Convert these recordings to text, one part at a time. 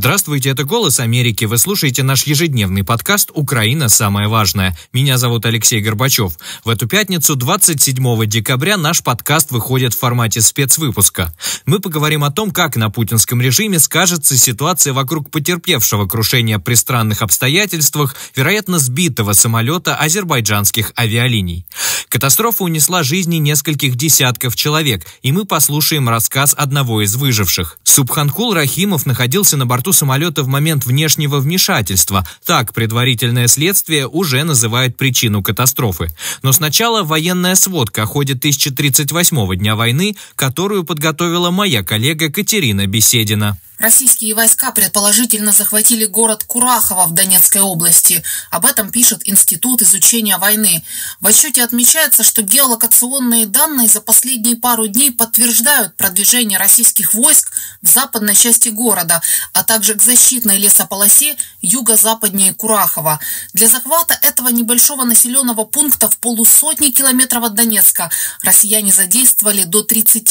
Здравствуйте, это «Голос Америки». Вы слушаете наш ежедневный подкаст «Украина. Самое важное». Меня зовут Алексей Горбачев. В эту пятницу, 27 декабря, наш подкаст выходит в формате спецвыпуска. Мы поговорим о том, как на путинском режиме скажется ситуация вокруг потерпевшего крушения при странных обстоятельствах, вероятно, сбитого самолета азербайджанских авиалиний. Катастрофа унесла жизни нескольких десятков человек, и мы послушаем рассказ одного из выживших. Субханкул Рахимов находился на борту самолета в момент внешнего вмешательства. Так предварительное следствие уже называет причину катастрофы. Но сначала военная сводка о ходе 1038-го дня войны, которую подготовила моя коллега Катерина Беседина. Российские войска предположительно захватили город Курахово в Донецкой области. Об этом пишет Институт изучения войны. В отчете отмечается, что геолокационные данные за последние пару дней подтверждают продвижение российских войск в западной части города, а также к защитной лесополосе юго-западнее Курахова. Для захвата этого небольшого населенного пункта в 150 километров от Донецка россияне задействовали до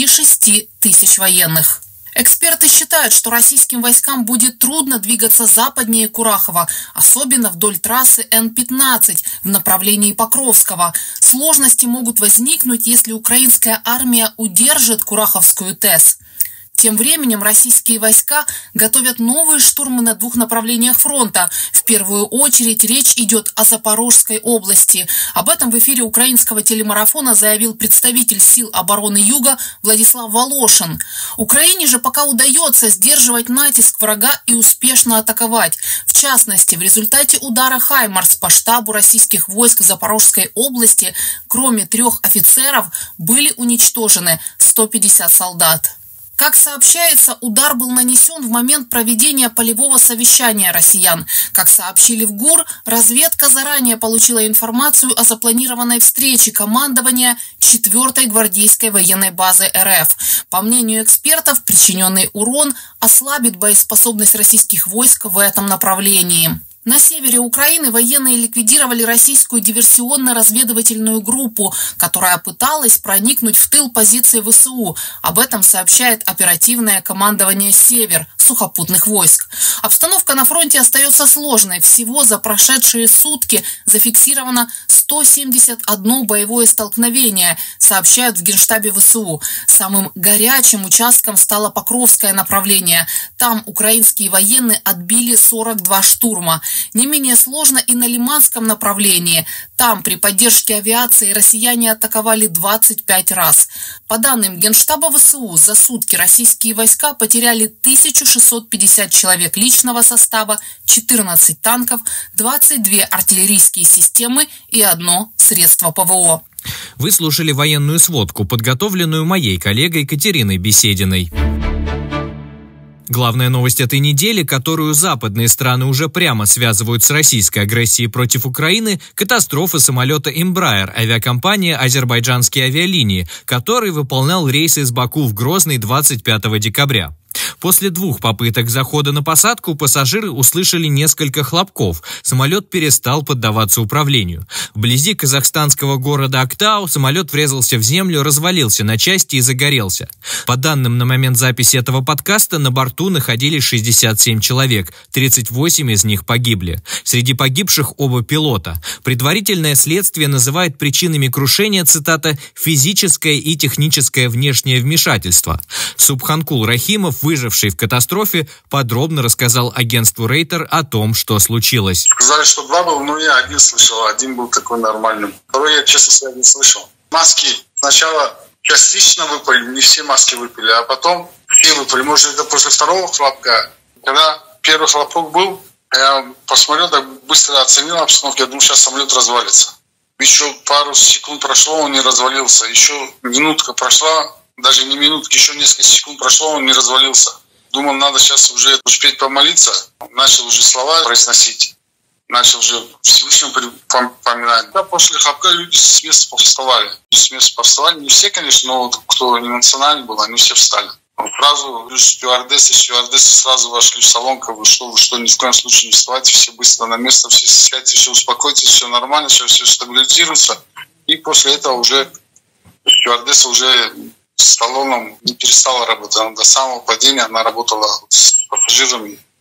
36 тысяч военных. Эксперты считают, что российским войскам будет трудно двигаться западнее Курахова, особенно вдоль трассы Н-15 в направлении Покровского. Сложности могут возникнуть, если украинская армия удержит Кураховскую ТЭС. Тем временем российские войска готовят новые штурмы на двух направлениях фронта. В первую очередь речь идет о Запорожской области. Об этом в эфире украинского телемарафона заявил представитель сил обороны Юга Владислав Волошин. Украине же пока удается сдерживать натиск врага и успешно атаковать. В частности, в результате удара «Хаймарс» по штабу российских войск в Запорожской области, кроме 3 офицеров, были уничтожены 150 солдат. Как сообщается, удар был нанесен в момент проведения полевого совещания россиян. Как сообщили в ГУР, разведка заранее получила информацию о запланированной встрече командования 4-й гвардейской военной базы РФ. По мнению экспертов, причиненный урон ослабит боеспособность российских войск в этом направлении. На севере Украины военные ликвидировали российскую диверсионно-разведывательную группу, которая пыталась проникнуть в тыл позиции ВСУ. Об этом сообщает оперативное командование «Север» сухопутных войск. Обстановка на фронте остается сложной. Всего за прошедшие сутки зафиксировано 171 боевое столкновение, сообщают в Генштабе ВСУ. Самым горячим участком стало Покровское направление. Там украинские военные отбили 42 штурма. Не менее сложно и на Лиманском направлении. Там при поддержке авиации россияне атаковали 25 раз. По данным Генштаба ВСУ, за сутки российские войска потеряли 1650 человек личного состава, 14 танков, 22 артиллерийские системы и 1 средство ПВО. Вы слушали военную сводку, подготовленную моей коллегой Катериной Бесединой. Главная новость этой недели, которую западные страны уже прямо связывают с российской агрессией против Украины – катастрофа самолета Embraer авиакомпании «Азербайджанские авиалинии», который выполнял рейс из Баку в Грозный 25 декабря. После 2 попыток захода на посадку пассажиры услышали несколько хлопков. Самолет перестал поддаваться управлению. Вблизи казахстанского города Актау самолет врезался в землю, развалился на части и загорелся. По данным на момент записи этого подкаста, на борту находились 67 человек, 38 из них погибли. Среди погибших оба пилота. Предварительное следствие называет причинами крушения, цитата, «физическое и техническое внешнее вмешательство». Субханкул Рахимов, выживший в катастрофе, подробно рассказал агентству Рейтер о том, что случилось. Сказали, что 2 было, но я один слышал, один был такой нормальный. Второй я, честно сказать, не слышал. Маски сначала частично выпали, не все маски выпали, а потом все выпали. Может, это после 2-го хлопка. Когда первый хлопок был, я посмотрел, так быстро оценил обстановку, я думал, сейчас самолет развалится. Еще пару секунд прошло, он не развалился. Еще минутка прошла, даже не минутки, еще несколько секунд прошло, он не развалился. Думал, надо сейчас уже успеть помолиться. Начал уже слова произносить. Начал уже Всевышнему поминать. Да, после хлопка люди с места повставали. Не все, конечно, но вот кто не национальный был, они все встали. Сразу стюардессы сразу вошли в салон, как бы, что ни в коем случае не вставайте, все быстро на место, все сядьте, все успокойтесь, все нормально, все стабилизируется. И после этого уже стюардесса уже с салоном не перестала работать. До самого падения она работала с пассажирами,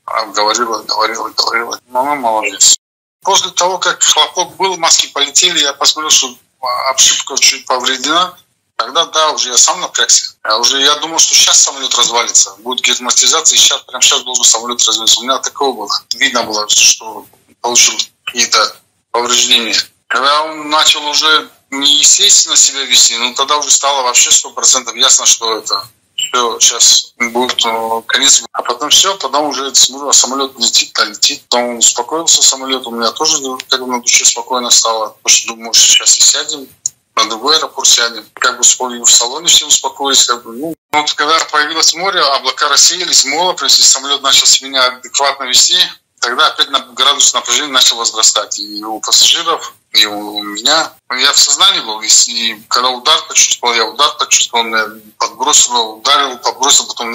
говорила. Мама молодец. После того, как хлопок был, маски полетели, я посмотрел, что обшивка чуть повреждена. Тогда, да, уже я сам напрягся. Я думал, что сейчас самолет развалится. Будет герметизация, и прямо сейчас должен самолет развалиться. У меня такого было. Видно было, что получил какие-то повреждения. Когда он начал уже неестественно себя вести, тогда уже стало вообще 100% ясно, что это все, сейчас будет конец. А потом потом уже смотрю, самолет летит. Потом успокоился самолет, у меня тоже на душе спокойно стало. Потому что думаю, сейчас и сядем, на другой аэропорт сядем. В салоне все успокоились. Когда появилось море, облака рассеялись, самолет начал меня адекватно вести. Тогда опять градус напряжения начал возрастать. И у пассажиров, и у меня. Я в сознании был. И когда я удар почувствовал, меня подбросило, ударил, подбросил, потом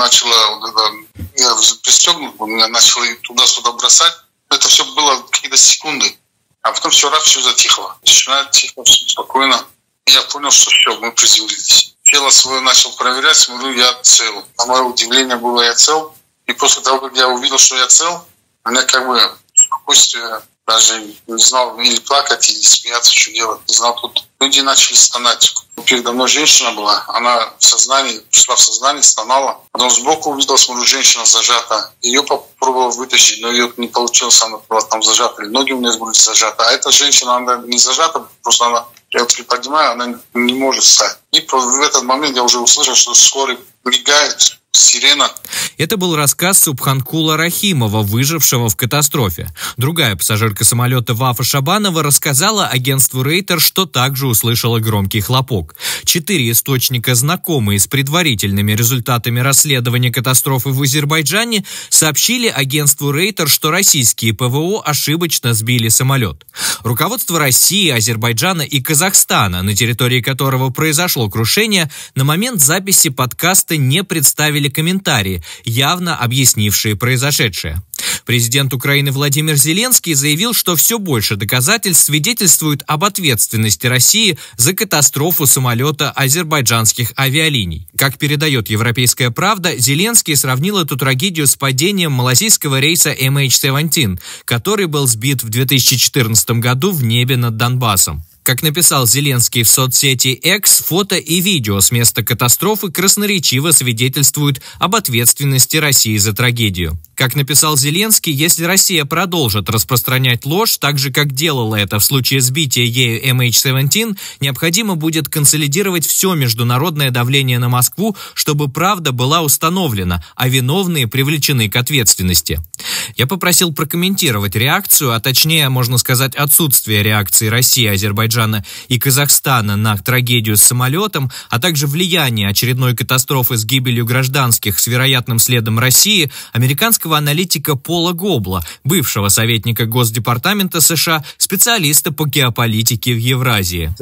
я пристегнут, меня начало туда-сюда бросать. Это все было какие-то секунды. А потом все затихло. Тишина, тихо, все спокойно. И я понял, что все, мы приземлились. Тело свое начал проверять, смотрю, я цел. На мое удивление было, я цел. И после того, как я увидел, что я цел, у меня спокойствие, даже не знал или плакать, или смеяться, что делать. Не знал, тут люди начали стонать. Передо мной женщина была, она пришла в сознание, стонала. Потом сбоку увидел, смотрю, женщина зажата. Ее попробовал вытащить, но ее не получилось, она была там зажата. Ноги у меня были зажаты. А эта женщина, она не зажата, просто я приподнимаю, она не может встать. И в этот момент я уже услышал, что скорый мигает, сирена. Это был рассказ Субханкула Рахимова, выжившего в катастрофе. Другая пассажирка самолета Вафа Шабанова рассказала агентству Рейтер, что также услышала громкий хлопок. 4 источника, знакомые с предварительными результатами расследования катастрофы в Азербайджане, сообщили агентству Рейтер, что российские ПВО ошибочно сбили самолет. Руководство России, Азербайджана и Казахстана, на территории которого произошло крушение, на момент записи подкаста не представили комментарии, явно объяснившие произошедшее. Президент Украины Владимир Зеленский заявил, что все больше доказательств свидетельствуют об ответственности России за катастрофу самолета азербайджанских авиалиний. Как передает «Европейская правда», Зеленский сравнил эту трагедию с падением малазийского рейса MH17, который был сбит в 2014 году в небе над Донбассом. Как написал Зеленский в соцсети X, фото и видео с места катастрофы красноречиво свидетельствуют об ответственности России за трагедию. Как написал Зеленский, если Россия продолжит распространять ложь, так же, как делала это в случае сбития ею MH17, необходимо будет консолидировать все международное давление на Москву, чтобы правда была установлена, а виновные привлечены к ответственности. Я попросил прокомментировать реакцию, а точнее, можно сказать, отсутствие реакции России, Азербайджана и Казахстана на трагедию с самолетом, а также влияние очередной катастрофы с гибелью гражданских с вероятным следом России, американского аналитика Пола Гобла, бывшего советника Госдепартамента США, специалиста по геополитике в Евразии.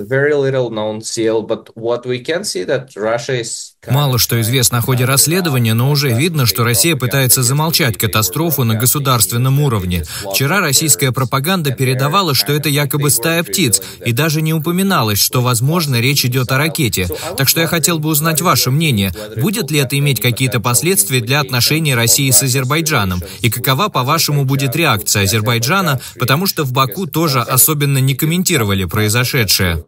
Мало что известно о ходе расследования, но уже видно, что Россия пытается замолчать катастрофу на государственном уровне. Вчера российская пропаганда передавала, что это якобы стая птиц, и даже не упоминалось, что, возможно, речь идет о ракете. Так что я хотел бы узнать ваше мнение. Будет ли это иметь какие-то последствия для отношений России с Азербайджаном? И какова, по-вашему, будет реакция Азербайджана, потому что в Баку тоже особенно не комментировали произошедшее?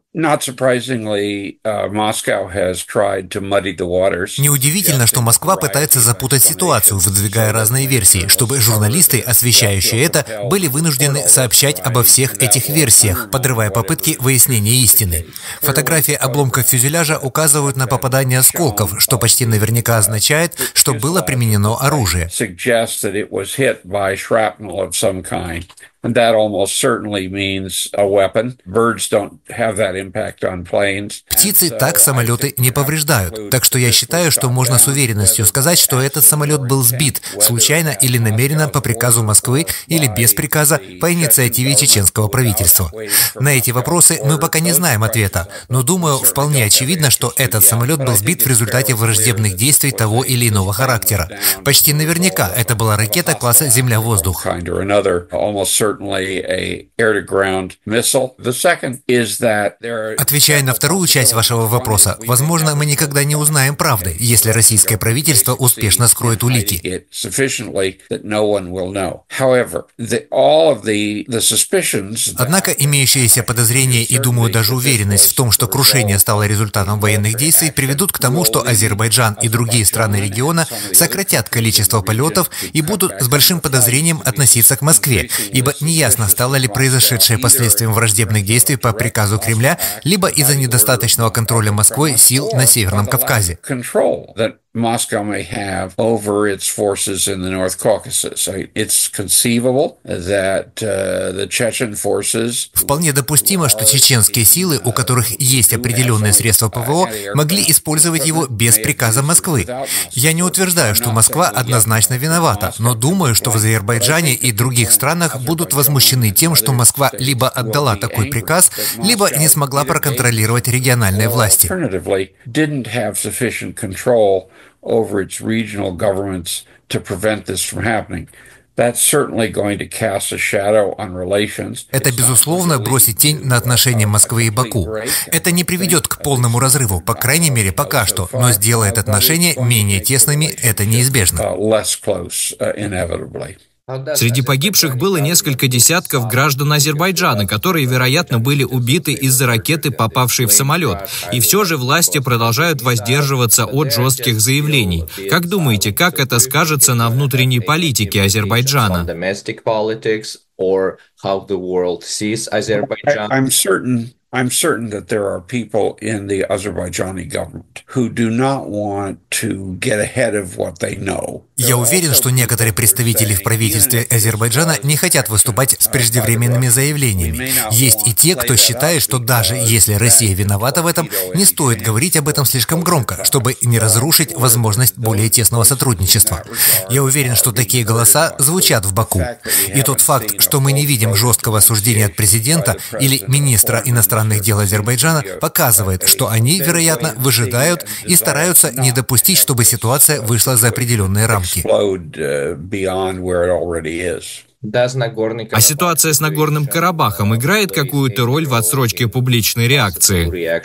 Неудивительно, что Москва пытается запутать ситуацию, выдвигая разные версии, чтобы журналисты, освещающие это, были вынуждены сообщать обо всех этих версиях, подрывая попытки выяснения истины. Фотографии обломков фюзеляжа указывают на попадание осколков, что почти наверняка означает, что было применено оружие. And that almost certainly means a weapon. Birds don't have that impact on planes. Птицы так самолеты не повреждают. Так что я считаю, что можно с уверенностью сказать, что этот самолет был сбит случайно или намеренно по приказу Москвы или без приказа по инициативе чеченского правительства. На эти вопросы мы пока не знаем ответа, но думаю, вполне очевидно, что этот самолет был сбит в результате враждебных действий того или иного характера. Почти наверняка это была ракета класса «Земля-воздух». Отвечая на вторую часть вашего вопроса, возможно, мы никогда не узнаем правды, если российское правительство успешно скроет улики. Однако имеющиеся подозрения и, думаю, даже уверенность в том, что крушение стало результатом военных действий, приведут к тому, что Азербайджан и другие страны региона сократят количество полетов и будут с большим подозрением относиться к Москве, ибо неясно, стало ли произошедшее последствием враждебных действий по приказу Кремля, либо из-за недостаточного контроля Москвой сил на Северном Кавказе. Moscow may have over its forces in the North Caucasus. It's conceivable that the Chechen forces... Вполне допустимо, что чеченские силы, у которых есть определенные средства ПВО, могли использовать его без приказа Москвы. Я не утверждаю, что Москва однозначно виновата, но думаю, что в Азербайджане и других странах будут возмущены тем, что Москва либо отдала такой приказ, либо не смогла проконтролировать региональные власти. Over its regional governments to prevent this from happening. That's certainly going to cast a shadow on relations. Это, безусловно, бросит тень на отношения Москвы и Баку. Это не приведет к полному разрыву, по крайней мере, пока что, но сделает отношения менее тесными, это неизбежно. Среди погибших было несколько десятков граждан Азербайджана, которые, вероятно, были убиты из-за ракеты, попавшей в самолет. И все же власти продолжают воздерживаться от жестких заявлений. Как думаете, как это скажется на внутренней политике Азербайджана? I'm certain that there are people in the Azerbaijani government who do not want to get ahead of what they know. Я уверен, что некоторые представители в правительстве Азербайджана не хотят выступать с преждевременными заявлениями. Есть и те, кто считает, что даже если Россия виновата в этом, не стоит говорить об этом слишком громко, чтобы не разрушить возможность более тесного сотрудничества. Я уверен, что такие голоса звучат в Баку. И тот факт, что мы не видим жесткого осуждения от президента или министра иностранных дел Азербайджана, показывает, что они, вероятно, выжидают и стараются не допустить, чтобы ситуация вышла за определенные рамки. А ситуация с Нагорным Карабахом играет какую-то роль в отсрочке публичной реакции?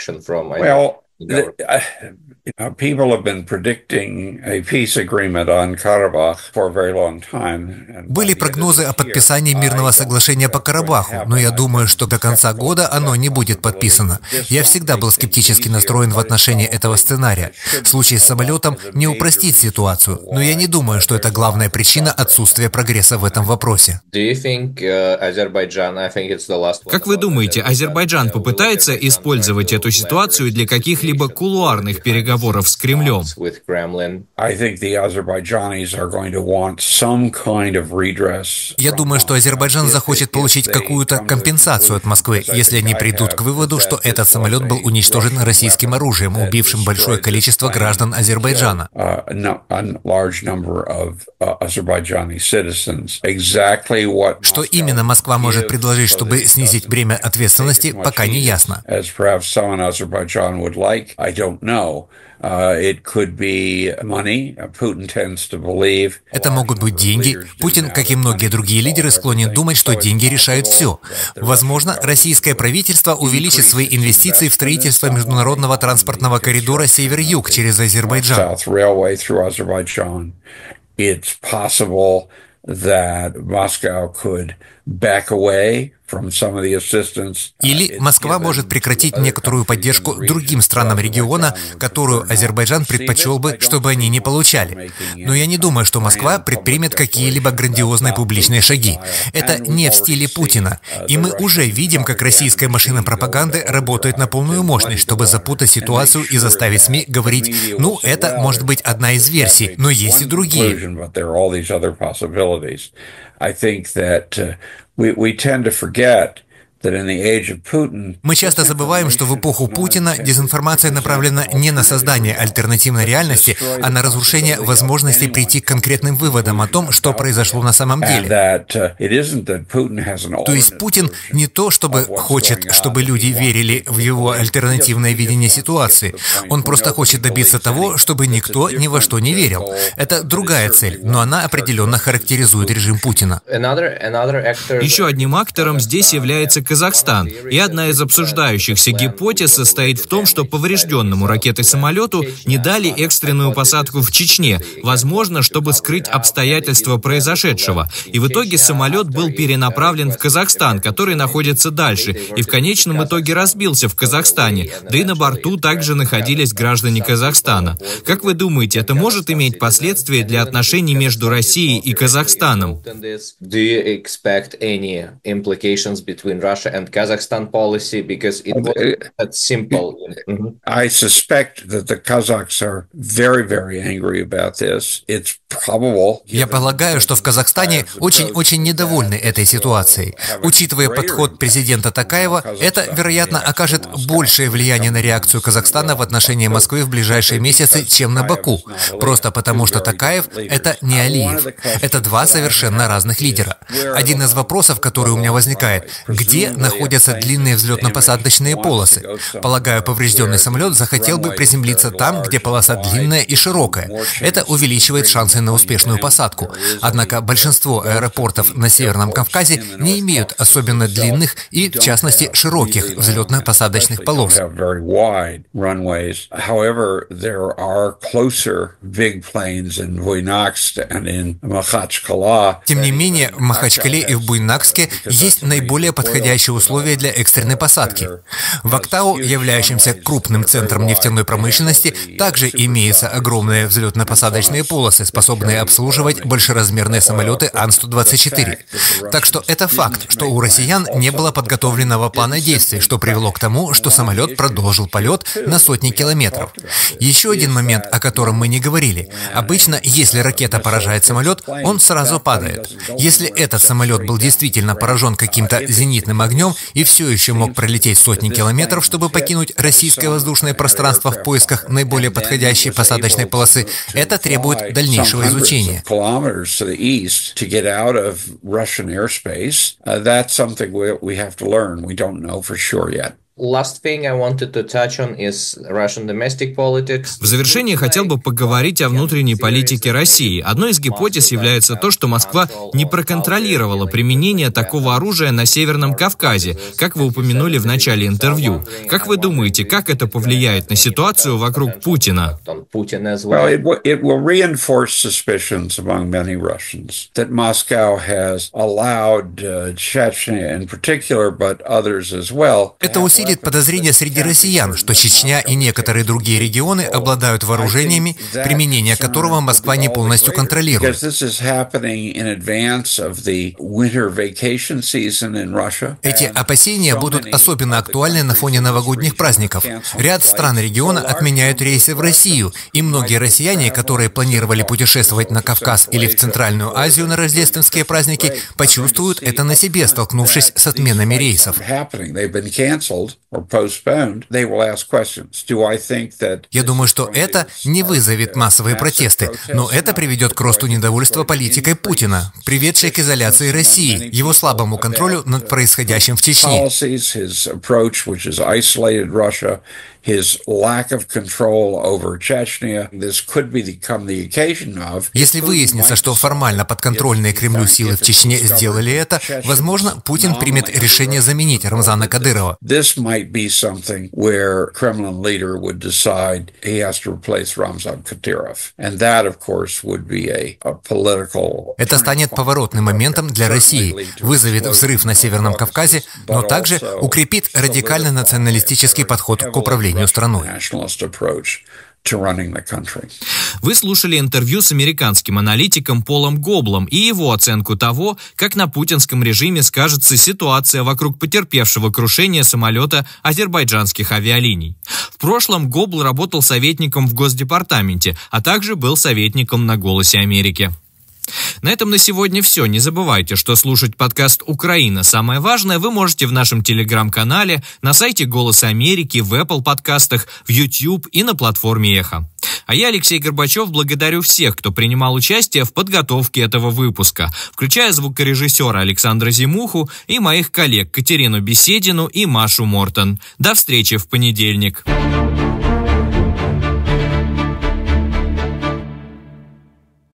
People have been predicting a peace agreement on Karabakh for a very long time. Были прогнозы о подписании мирного соглашения по Карабаху, но я думаю, что до конца года оно не будет подписано. Я всегда был скептически настроен в отношении этого сценария. Случай с самолетом не упростит ситуацию, но я не думаю, что это главная причина отсутствия прогресса в этом вопросе. Как вы думаете, Азербайджан попытается использовать эту ситуацию для каких-либо кулуарных переговоров с Кремлем? Я думаю, что Азербайджан захочет получить какую-то компенсацию от Москвы, если они придут к выводу, что этот самолет был уничтожен российским оружием, убившим большое количество граждан Азербайджана. Что именно Москва может предложить, чтобы снизить бремя ответственности, пока не ясно. Это могут быть деньги. Путин, как и многие другие лидеры, склонен думать, что деньги решают все. Возможно, российское правительство увеличит свои инвестиции в строительство международного транспортного коридора север-юг через Азербайджан. Или Москва может прекратить некоторую поддержку другим странам региона, которую Азербайджан предпочел бы, чтобы они не получали. Но я не думаю, что Москва предпримет какие-либо грандиозные публичные шаги. Это не в стиле Путина. И мы уже видим, как российская машина пропаганды работает на полную мощность, чтобы запутать ситуацию и заставить СМИ говорить: ну, это может быть одна из версий, но есть и другие. We tend to forget Мы часто забываем, что в эпоху Путина дезинформация направлена не на создание альтернативной реальности, а на разрушение возможности прийти к конкретным выводам о том, что произошло на самом деле. То есть Путин не то, чтобы хочет, чтобы люди верили в его альтернативное видение ситуации. Он просто хочет добиться того, чтобы никто ни во что не верил. Это другая цель, но она определенно характеризует режим Путина. Еще одним актором здесь является Казахстан. И одна из обсуждающихся гипотез состоит в том, что поврежденному ракетой самолету не дали экстренную посадку в Чечне, возможно, чтобы скрыть обстоятельства произошедшего. И в итоге самолет был перенаправлен в Казахстан, который находится дальше, и в конечном итоге разбился в Казахстане, да и на борту также находились граждане Казахстана. Как вы думаете, это может иметь последствия для отношений между Россией и Казахстаном? I suspect that the Kazakhs are very, very angry about this. It's probable. Я полагаю, что в Казахстане очень-очень недовольны этой ситуацией. Учитывая подход президента Токаева, это, вероятно, окажет большее влияние на реакцию Казахстана в отношении Москвы в ближайшие месяцы, чем на Баку. Просто потому, что Токаев — это не Алиев. Это два совершенно разных лидера. Один из вопросов, который у меня возникает: где находятся длинные взлетно-посадочные полосы? Полагаю, поврежденный самолет захотел бы приземлиться там, где полоса длинная и широкая. Это увеличивает шансы на успешную посадку. Однако большинство аэропортов на Северном Кавказе не имеют особенно длинных и, в частности, широких взлетно-посадочных полос. Тем не менее, в Махачкале и в Буйнакске есть наиболее подходящие условия для экстренной посадки. В Актау, являющемся крупным центром нефтяной промышленности, также имеются огромные взлетно-посадочные полосы, способные обслуживать большеразмерные самолеты Ан-124. Так что это факт, что у россиян не было подготовленного плана действий, что привело к тому, что самолет продолжил полет на сотни километров. Еще один момент, о котором мы не говорили. Обычно, если ракета поражает самолет, он сразу падает. Если этот самолет был действительно поражен каким-то зенитным огнем и все еще мог пролететь сотни километров, чтобы покинуть российское воздушное пространство в поисках наиболее подходящей посадочной полосы, это требует дальнейшего изучения. В завершение хотел бы поговорить о внутренней политике России. Одной из гипотез является то, что Москва не проконтролировала применение такого оружия на Северном Кавказе, как вы упомянули в начале интервью. Как вы думаете, как это повлияет на ситуацию вокруг Путина? Это усилит подозрение среди россиян, что Чечня и некоторые другие регионы обладают вооружениями, применение которого Москва не полностью контролирует. Эти опасения будут особенно актуальны на фоне новогодних праздников. Ряд стран региона отменяют рейсы в Россию, и многие россияне, которые планировали путешествовать на Кавказ или в Центральную Азию на рождественские праздники, почувствуют это на себе, столкнувшись с отменами рейсов. Я думаю, что это не вызовет массовые протесты, но это приведет к росту недовольства политикой Путина, приведшей к изоляции России, его слабому контролю над происходящим в Чечне. Если выяснится, что формально подконтрольные Кремлю силы в Чечне сделали это, возможно, Путин примет решение заменить Рамзана Кадырова. Это станет поворотным моментом для России, вызовет взрыв на Северном Кавказе, но также укрепит радикально националистический подход к управлению страной. Вы слушали интервью с американским аналитиком Полом Гоблом и его оценку того, как на путинском режиме скажется ситуация вокруг потерпевшего крушение самолета азербайджанских авиалиний. В прошлом Гобл работал советником в Госдепартаменте, а также был советником на «Голосе Америки». На этом на сегодня все. Не забывайте, что слушать подкаст «Украина. Самое важное» вы можете в нашем телеграм-канале, на сайте «Голос Америки», в Apple подкастах, в YouTube и на платформе «Эхо». А я, Алексей Горбачев, благодарю всех, кто принимал участие в подготовке этого выпуска, включая звукорежиссера Александра Зимуху и моих коллег Катерину Беседину и Машу Мортон. До встречи в понедельник.